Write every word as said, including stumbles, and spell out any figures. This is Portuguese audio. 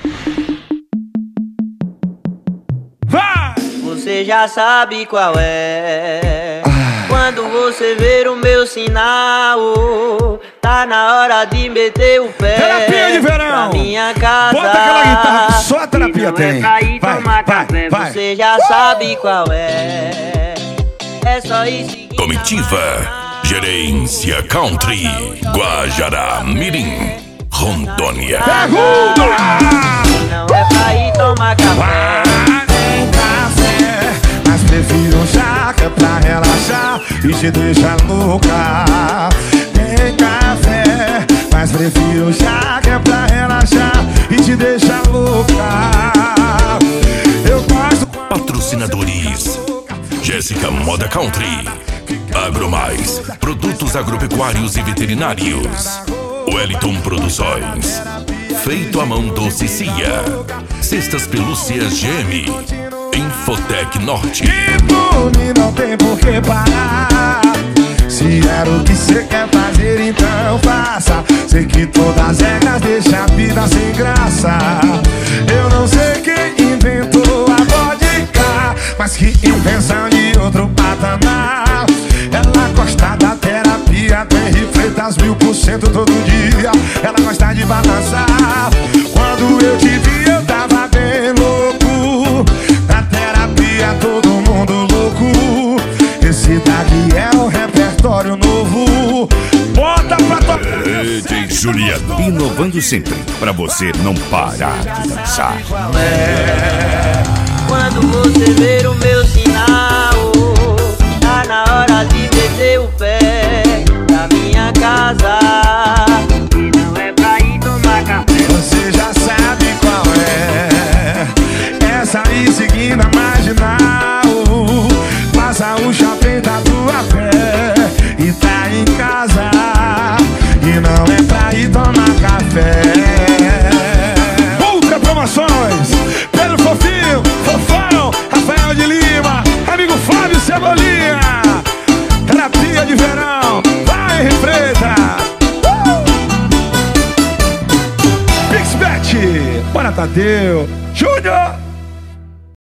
Vai! Você já sabe qual é. Quando você ver o meu sinal, tá na hora de meter o pé. Terapia de verão! Pra minha casa. Bota aquela guitarra, só a terapia tem. É pra ir vai, tomar vai, café. vai. Você já uh! sabe qual é. É só ir seguindo. Comitiva Gerência Country Guajará Mirim Rondônia. Pergunta! Não é pra ir tomar café. Tem café, mas prefiro um chá que é pra relaxar e te deixar louca. Tem café, mas prefiro um chá que é pra relaxar e te deixar louca. Eu gosto. Patrocinadores Jéssica Moda Country, Agromais, produtos agropecuários e veterinários, Wellington Produções, Feito à Mão Doce Cia, Cestas Pelúcias G M, Infotec Norte. Impune, não tem por que parar. Se era o que cê quer fazer, então faça. Sei que todas as regras deixam a vida sem graça. Eu não sei quem inventou a vodka, mas que invenção de outro patamar. Ela gosta da terapia, tem Freitas mil por cento todo dia. Ela gosta de balançar. Quando eu te vi eu tava bem louco. Na terapia todo mundo louco. Esse daqui é o repertório novo. Bota pra tocar. D J Juliano, inovando sempre, pra você não parar de dançar. É. Quando você ver o meu sinal, tá na hora de meter o pé na minha casa. E não é pra ir tomar café. Você já sabe qual é. Essa aí seguindo a marginal. Passa o shopping da tua pé e tá em casa. E não é pra ir tomar café. Ultra Promoções, Pedro Fofinho, Fofão, Rafael de Lima, amigo Flávio Cebolinha. Terapia de verão, vai refreta. uh! Pixbet, bora Tadeu, Júnior.